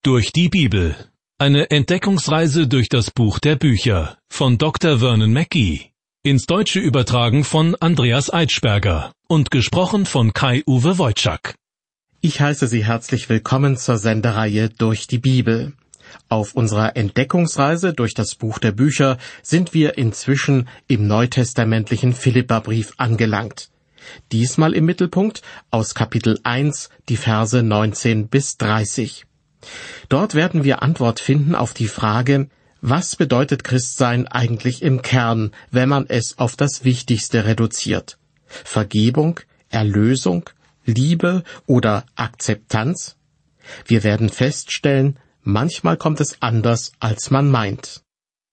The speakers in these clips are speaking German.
Durch die Bibel. Eine Entdeckungsreise durch das Buch der Bücher von Dr. Vernon Mackey. Ins Deutsche übertragen von Andreas Eitschberger und gesprochen von Kai-Uwe Wojczak. Ich heiße Sie herzlich willkommen zur Sendereihe Durch die Bibel. Auf unserer Entdeckungsreise durch das Buch der Bücher sind wir inzwischen im neutestamentlichen Philipperbrief angelangt. Diesmal im Mittelpunkt aus Kapitel 1, die Verse 19 bis 30. Dort werden wir Antwort finden auf die Frage, was bedeutet Christsein eigentlich im Kern, wenn man es auf das Wichtigste reduziert? Vergebung, Erlösung, Liebe oder Akzeptanz? Wir werden feststellen, manchmal kommt es anders, als man meint.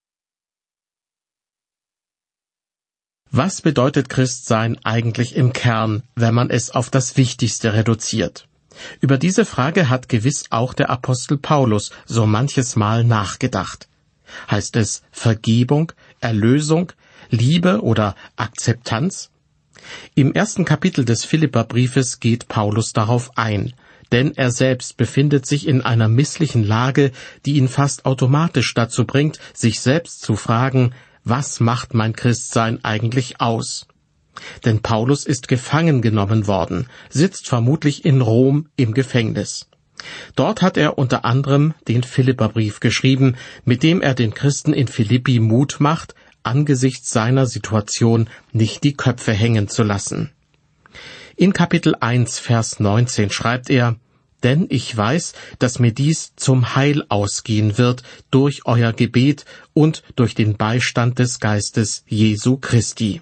Was bedeutet Christsein eigentlich im Kern, wenn man es auf das Wichtigste reduziert? Über diese Frage hat gewiss auch der Apostel Paulus so manches Mal nachgedacht. Heißt es Vergebung, Erlösung, Liebe oder Akzeptanz? Im ersten Kapitel des Philipperbriefes geht Paulus darauf ein, denn er selbst befindet sich in einer misslichen Lage, die ihn fast automatisch dazu bringt, sich selbst zu fragen, was macht mein Christsein eigentlich aus? Denn Paulus ist gefangen genommen worden, sitzt vermutlich in Rom im Gefängnis. Dort hat er unter anderem den Philipperbrief geschrieben, mit dem er den Christen in Philippi Mut macht, angesichts seiner Situation nicht die Köpfe hängen zu lassen. In Kapitel 1, Vers 19 schreibt er, »Denn ich weiß, dass mir dies zum Heil ausgehen wird durch euer Gebet und durch den Beistand des Geistes Jesu Christi.«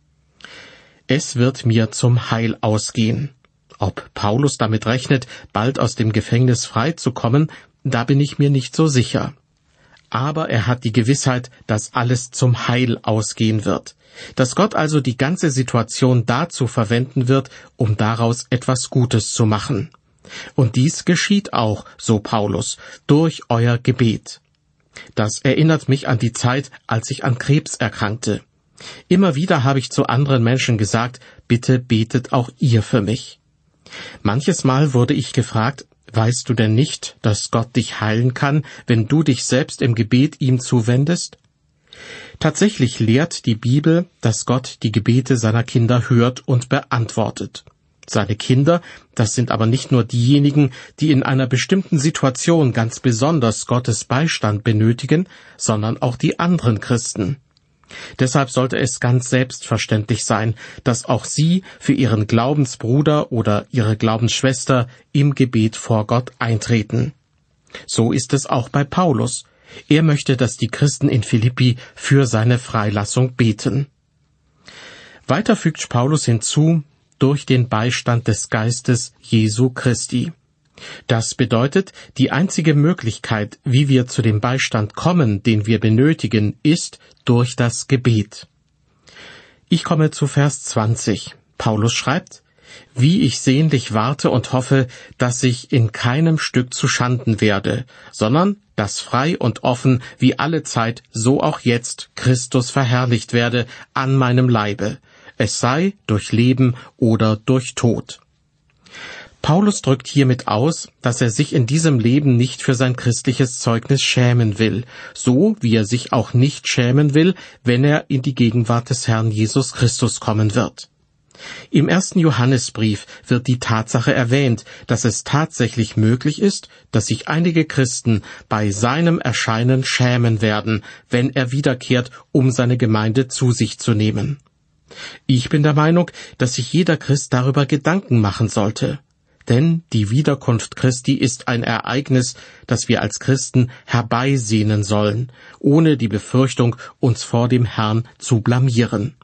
Es wird mir zum Heil ausgehen. Ob Paulus damit rechnet, bald aus dem Gefängnis frei zu kommen, da bin ich mir nicht so sicher. Aber er hat die Gewissheit, dass alles zum Heil ausgehen wird, dass Gott also die ganze Situation dazu verwenden wird, um daraus etwas Gutes zu machen. Und dies geschieht auch, so Paulus, durch euer Gebet. Das erinnert mich an die Zeit, als ich an Krebs erkrankte. Immer wieder habe ich zu anderen Menschen gesagt, bitte betet auch ihr für mich. Manches Mal wurde ich gefragt, weißt du denn nicht, dass Gott dich heilen kann, wenn du dich selbst im Gebet ihm zuwendest? Tatsächlich lehrt die Bibel, dass Gott die Gebete seiner Kinder hört und beantwortet. Seine Kinder, das sind aber nicht nur diejenigen, die in einer bestimmten Situation ganz besonders Gottes Beistand benötigen, sondern auch die anderen Christen. Deshalb sollte es ganz selbstverständlich sein, dass auch Sie für Ihren Glaubensbruder oder Ihre Glaubensschwester im Gebet vor Gott eintreten. So ist es auch bei Paulus. Er möchte, dass die Christen in Philippi für seine Freilassung beten. Weiter fügt Paulus hinzu, durch den Beistand des Geistes Jesu Christi. Das bedeutet, die einzige Möglichkeit, wie wir zu dem Beistand kommen, den wir benötigen, ist durch das Gebet. Ich komme zu Vers 20. Paulus schreibt, »Wie ich sehnlich warte und hoffe, dass ich in keinem Stück zu Schanden werde, sondern dass frei und offen wie alle Zeit, so auch jetzt, Christus verherrlicht werde an meinem Leibe, es sei durch Leben oder durch Tod.« Paulus drückt hiermit aus, dass er sich in diesem Leben nicht für sein christliches Zeugnis schämen will, so wie er sich auch nicht schämen will, wenn er in die Gegenwart des Herrn Jesus Christus kommen wird. Im 1. Johannesbrief wird die Tatsache erwähnt, dass es tatsächlich möglich ist, dass sich einige Christen bei seinem Erscheinen schämen werden, wenn er wiederkehrt, um seine Gemeinde zu sich zu nehmen. Ich bin der Meinung, dass sich jeder Christ darüber Gedanken machen sollte. Denn die Wiederkunft Christi ist ein Ereignis, das wir als Christen herbeisehnen sollen, ohne die Befürchtung, uns vor dem Herrn zu blamieren.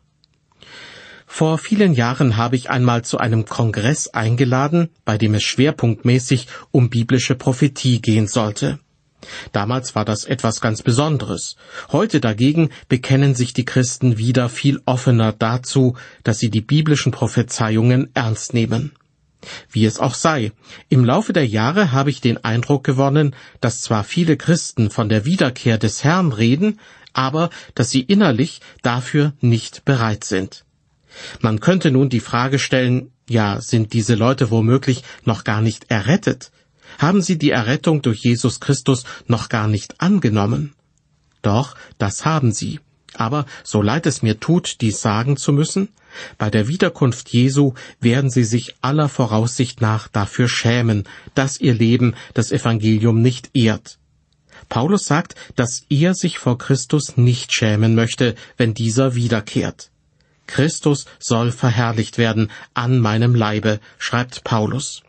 Vor vielen Jahren habe ich einmal zu einem Kongress eingeladen, bei dem es schwerpunktmäßig um biblische Prophetie gehen sollte. Damals war das etwas ganz Besonderes. Heute dagegen bekennen sich die Christen wieder viel offener dazu, dass sie die biblischen Prophezeiungen ernst nehmen. Wie es auch sei, im Laufe der Jahre habe ich den Eindruck gewonnen, dass zwar viele Christen von der Wiederkehr des Herrn reden, aber dass sie innerlich dafür nicht bereit sind. Man könnte nun die Frage stellen, ja, sind diese Leute womöglich noch gar nicht errettet? Haben sie die Errettung durch Jesus Christus noch gar nicht angenommen? Doch, das haben sie. Aber, so leid es mir tut, dies sagen zu müssen, bei der Wiederkunft Jesu werden sie sich aller Voraussicht nach dafür schämen, dass ihr Leben das Evangelium nicht ehrt. Paulus sagt, dass er sich vor Christus nicht schämen möchte, wenn dieser wiederkehrt. Christus soll verherrlicht werden an meinem Leibe, schreibt Paulus.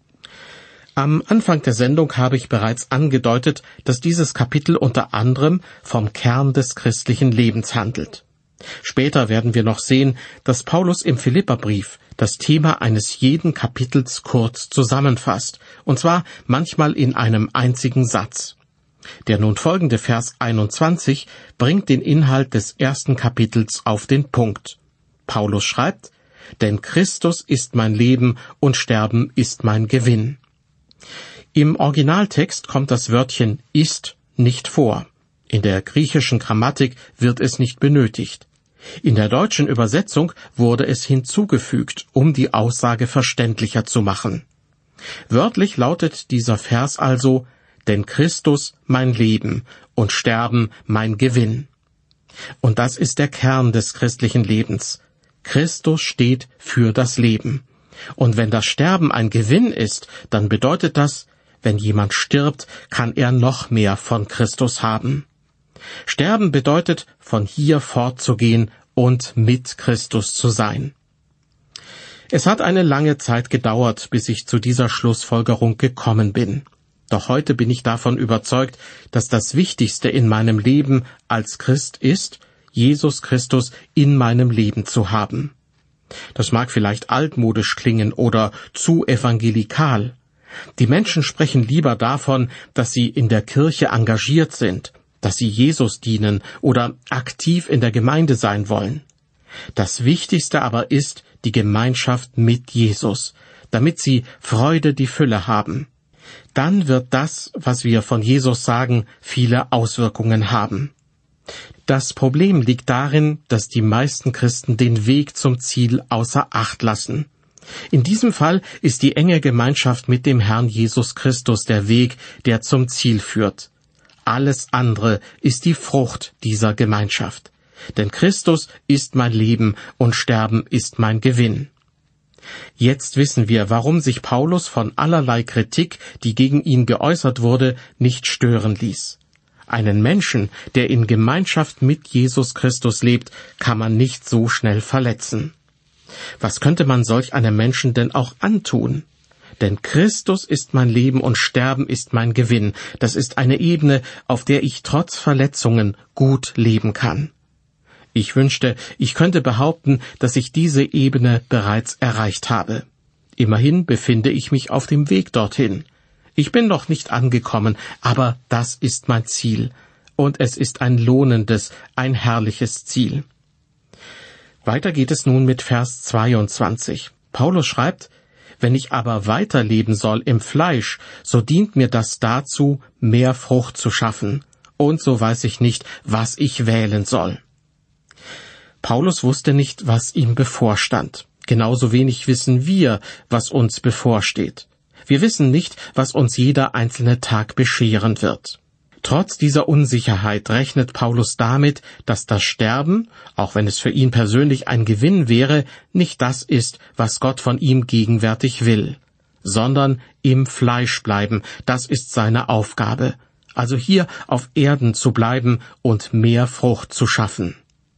Am Anfang der Sendung habe ich bereits angedeutet, dass dieses Kapitel unter anderem vom Kern des christlichen Lebens handelt. Später werden wir noch sehen, dass Paulus im Philipperbrief das Thema eines jeden Kapitels kurz zusammenfasst, und zwar manchmal in einem einzigen Satz. Der nun folgende Vers 21 bringt den Inhalt des ersten Kapitels auf den Punkt. Paulus schreibt: Denn Christus ist mein Leben und Sterben ist mein Gewinn. Im Originaltext kommt das Wörtchen ist nicht vor. In der griechischen Grammatik wird es nicht benötigt. In der deutschen Übersetzung wurde es hinzugefügt, um die Aussage verständlicher zu machen. Wörtlich lautet dieser Vers also: Denn Christus mein Leben und Sterben mein Gewinn. Und das ist der Kern des christlichen Lebens. Christus steht für das Leben. Und wenn das Sterben ein Gewinn ist, dann bedeutet das, wenn jemand stirbt, kann er noch mehr von Christus haben. Sterben bedeutet, von hier fortzugehen und mit Christus zu sein. Es hat eine lange Zeit gedauert, bis ich zu dieser Schlussfolgerung gekommen bin. Doch heute bin ich davon überzeugt, dass das Wichtigste in meinem Leben als Christ ist, Jesus Christus in meinem Leben zu haben. Das mag vielleicht altmodisch klingen oder zu evangelikal. Die Menschen sprechen lieber davon, dass sie in der Kirche engagiert sind, dass sie Jesus dienen oder aktiv in der Gemeinde sein wollen. Das Wichtigste aber ist die Gemeinschaft mit Jesus, damit sie Freude die Fülle haben. Dann wird das, was wir von Jesus sagen, viele Auswirkungen haben. Das Problem liegt darin, dass die meisten Christen den Weg zum Ziel außer Acht lassen. In diesem Fall ist die enge Gemeinschaft mit dem Herrn Jesus Christus der Weg, der zum Ziel führt. Alles andere ist die Frucht dieser Gemeinschaft. Denn Christus ist mein Leben und Sterben ist mein Gewinn. Jetzt wissen wir, warum sich Paulus von allerlei Kritik, die gegen ihn geäußert wurde, nicht stören ließ. Einen Menschen, der in Gemeinschaft mit Jesus Christus lebt, kann man nicht so schnell verletzen. Was könnte man solch einem Menschen denn auch antun? Denn Christus ist mein Leben und Sterben ist mein Gewinn. Das ist eine Ebene, auf der ich trotz Verletzungen gut leben kann. Ich wünschte, ich könnte behaupten, dass ich diese Ebene bereits erreicht habe. Immerhin befinde ich mich auf dem Weg dorthin. Ich bin noch nicht angekommen, aber das ist mein Ziel. Und es ist ein lohnendes, ein herrliches Ziel. Weiter geht es nun mit Vers 22. Paulus schreibt: Wenn ich aber weiterleben soll im Fleisch, so dient mir das dazu, mehr Frucht zu schaffen. Und so weiß ich nicht, was ich wählen soll. Paulus wusste nicht, was ihm bevorstand. Genauso wenig wissen wir, was uns bevorsteht. Wir wissen nicht, was uns jeder einzelne Tag bescheren wird. Trotz dieser Unsicherheit rechnet Paulus damit, dass das Sterben, auch wenn es für ihn persönlich ein Gewinn wäre, nicht das ist, was Gott von ihm gegenwärtig will, sondern im Fleisch bleiben, das ist seine Aufgabe, also hier auf Erden zu bleiben und mehr Frucht zu schaffen.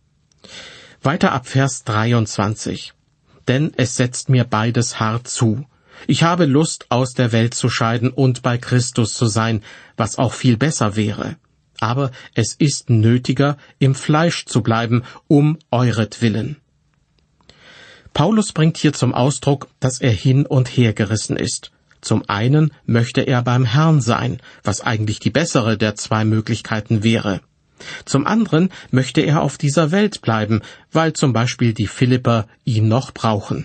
Weiter ab Vers 23. Denn es setzt mir beides hart zu. Ich habe Lust, aus der Welt zu scheiden und bei Christus zu sein, was auch viel besser wäre. Aber es ist nötiger, im Fleisch zu bleiben, um euretwillen. Paulus bringt hier zum Ausdruck, dass er hin und her gerissen ist. Zum einen möchte er beim Herrn sein, was eigentlich die bessere der zwei Möglichkeiten wäre. Zum anderen möchte er auf dieser Welt bleiben, weil zum Beispiel die Philipper ihn noch brauchen.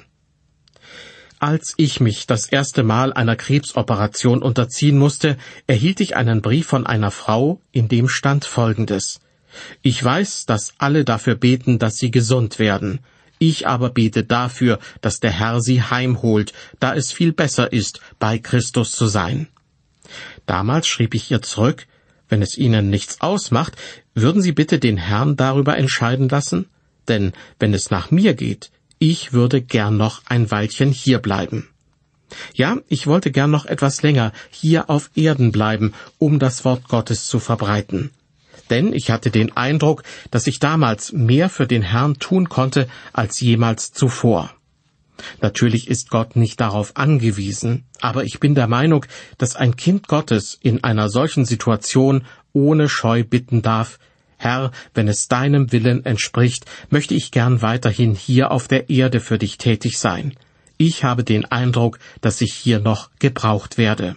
Als ich mich das erste Mal einer Krebsoperation unterziehen musste, erhielt ich einen Brief von einer Frau, in dem stand Folgendes: Ich weiß, dass alle dafür beten, dass sie gesund werden. Ich aber bete dafür, dass der Herr sie heimholt, da es viel besser ist, bei Christus zu sein. Damals schrieb ich ihr zurück: Wenn es Ihnen nichts ausmacht, würden Sie bitte den Herrn darüber entscheiden lassen? Denn wenn es nach mir geht, ich würde gern noch ein Weilchen hier bleiben. Ja, ich wollte gern noch etwas länger hier auf Erden bleiben, um das Wort Gottes zu verbreiten. Denn ich hatte den Eindruck, dass ich damals mehr für den Herrn tun konnte als jemals zuvor. Natürlich ist Gott nicht darauf angewiesen, aber ich bin der Meinung, dass ein Kind Gottes in einer solchen Situation ohne Scheu bitten darf: Herr, wenn es deinem Willen entspricht, möchte ich gern weiterhin hier auf der Erde für dich tätig sein. Ich habe den Eindruck, dass ich hier noch gebraucht werde.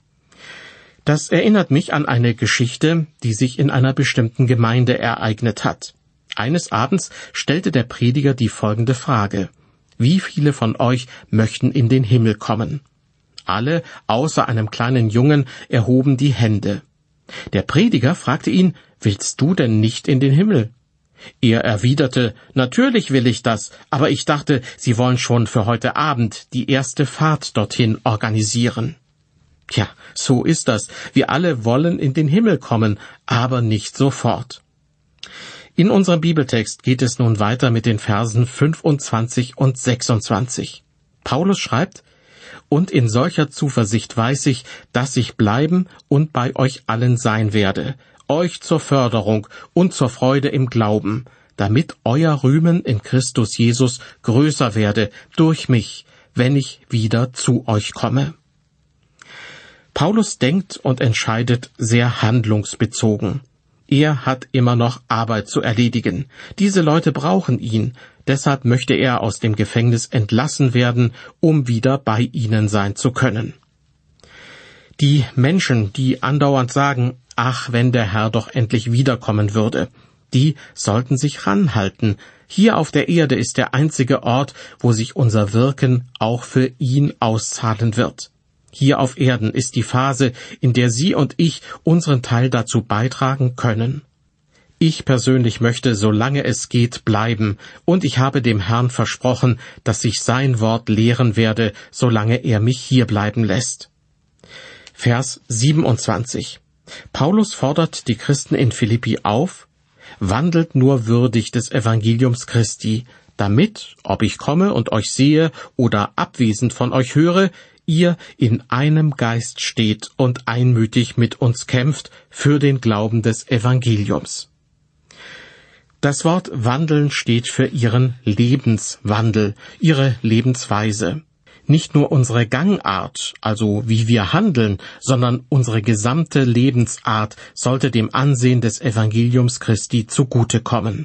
Das erinnert mich an eine Geschichte, die sich in einer bestimmten Gemeinde ereignet hat. Eines Abends stellte der Prediger die folgende Frage: Wie viele von euch möchten in den Himmel kommen? Alle, außer einem kleinen Jungen, erhoben die Hände. Der Prediger fragte ihn: Willst du denn nicht in den Himmel? Er erwiderte: Natürlich will ich das, aber ich dachte, Sie wollen schon für heute Abend die erste Fahrt dorthin organisieren. Tja, so ist das. Wir alle wollen in den Himmel kommen, aber nicht sofort. In unserem Bibeltext geht es nun weiter mit den Versen 25 und 26. Paulus schreibt: Und in solcher Zuversicht weiß ich, dass ich bleiben und bei euch allen sein werde, euch zur Förderung und zur Freude im Glauben, damit euer Rühmen in Christus Jesus größer werde durch mich, wenn ich wieder zu euch komme. Paulus denkt und entscheidet sehr handlungsbezogen. Er hat immer noch Arbeit zu erledigen. Diese Leute brauchen ihn, deshalb möchte er aus dem Gefängnis entlassen werden, um wieder bei ihnen sein zu können. Die Menschen, die andauernd sagen: Ach, wenn der Herr doch endlich wiederkommen würde, die sollten sich ranhalten. Hier auf der Erde ist der einzige Ort, wo sich unser Wirken auch für ihn auszahlen wird. Hier auf Erden ist die Phase, in der Sie und ich unseren Teil dazu beitragen können. Ich persönlich möchte, solange es geht, bleiben, und ich habe dem Herrn versprochen, dass ich sein Wort lehren werde, solange er mich hier bleiben lässt. Vers 27. Paulus fordert die Christen in Philippi auf: Wandelt nur würdig des Evangeliums Christi, damit, ob ich komme und euch sehe oder abwesend von euch höre, ihr in einem Geist steht und einmütig mit uns kämpft für den Glauben des Evangeliums. Das Wort wandeln steht für ihren Lebenswandel, ihre Lebensweise. Nicht nur unsere Gangart, also wie wir handeln, sondern unsere gesamte Lebensart sollte dem Ansehen des Evangeliums Christi zugutekommen.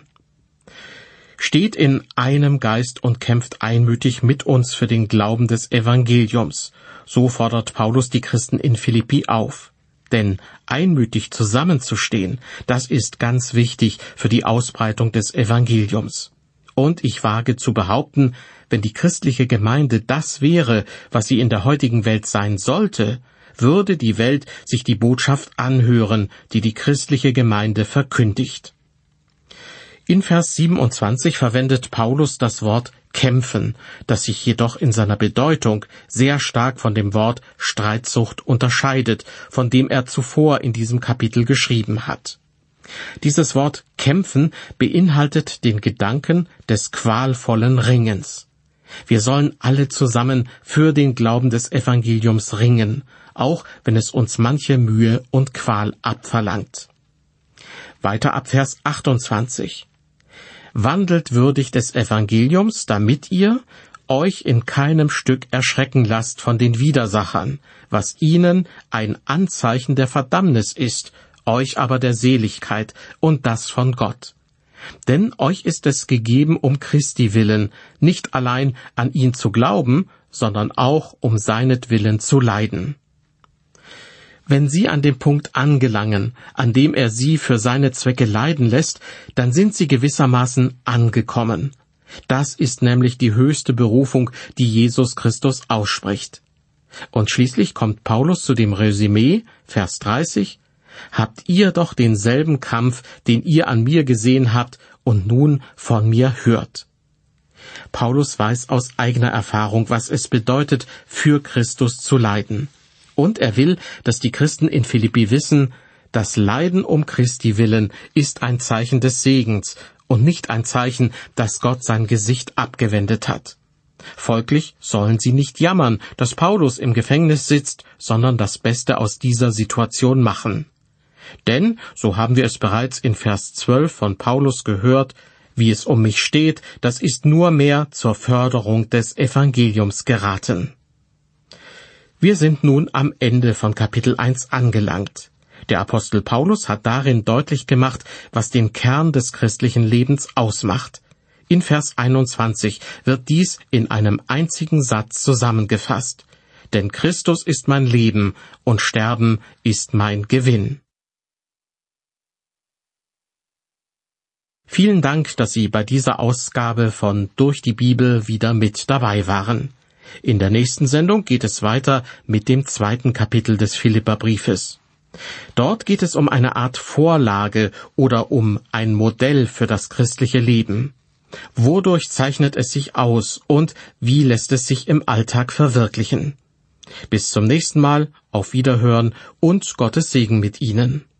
Steht in einem Geist und kämpft einmütig mit uns für den Glauben des Evangeliums. So fordert Paulus die Christen in Philippi auf. Denn einmütig zusammenzustehen, das ist ganz wichtig für die Ausbreitung des Evangeliums. Und ich wage zu behaupten, wenn die christliche Gemeinde das wäre, was sie in der heutigen Welt sein sollte, würde die Welt sich die Botschaft anhören, die die christliche Gemeinde verkündigt. In Vers 27 verwendet Paulus das Wort kämpfen, das sich jedoch in seiner Bedeutung sehr stark von dem Wort Streitsucht unterscheidet, von dem er zuvor in diesem Kapitel geschrieben hat. Dieses Wort kämpfen beinhaltet den Gedanken des qualvollen Ringens. Wir sollen alle zusammen für den Glauben des Evangeliums ringen, auch wenn es uns manche Mühe und Qual abverlangt. Weiter ab Vers 28. Wandelt würdig des Evangeliums, damit ihr euch in keinem Stück erschrecken lasst von den Widersachern, was ihnen ein Anzeichen der Verdammnis ist, euch aber der Seligkeit, und das von Gott. Denn euch ist es gegeben um Christi willen, nicht allein an ihn zu glauben, sondern auch um seinetwillen zu leiden. Wenn Sie an dem Punkt angelangen, an dem er Sie für seine Zwecke leiden lässt, dann sind Sie gewissermaßen angekommen. Das ist nämlich die höchste Berufung, die Jesus Christus ausspricht. Und schließlich kommt Paulus zu dem Resümee, Vers 30, habt ihr doch denselben Kampf, den ihr an mir gesehen habt und nun von mir hört. Paulus weiß aus eigener Erfahrung, was es bedeutet, für Christus zu leiden. Und er will, dass die Christen in Philippi wissen, das Leiden um Christi willen ist ein Zeichen des Segens und nicht ein Zeichen, dass Gott sein Gesicht abgewendet hat. Folglich sollen sie nicht jammern, dass Paulus im Gefängnis sitzt, sondern das Beste aus dieser Situation machen. Denn, so haben wir es bereits in Vers 12 von Paulus gehört, wie es um mich steht, das ist nur mehr zur Förderung des Evangeliums geraten. Wir sind nun am Ende von Kapitel 1 angelangt. Der Apostel Paulus hat darin deutlich gemacht, was den Kern des christlichen Lebens ausmacht. In Vers 21 wird dies in einem einzigen Satz zusammengefasst. Denn Christus ist mein Leben und Sterben ist mein Gewinn. Vielen Dank, dass Sie bei dieser Ausgabe von Durch die Bibel wieder mit dabei waren. In der nächsten Sendung geht es weiter mit dem 2. Kapitel des Philipperbriefes. Dort geht es um eine Art Vorlage oder um ein Modell für das christliche Leben. Wodurch zeichnet es sich aus und wie lässt es sich im Alltag verwirklichen? Bis zum nächsten Mal, auf Wiederhören und Gottes Segen mit Ihnen.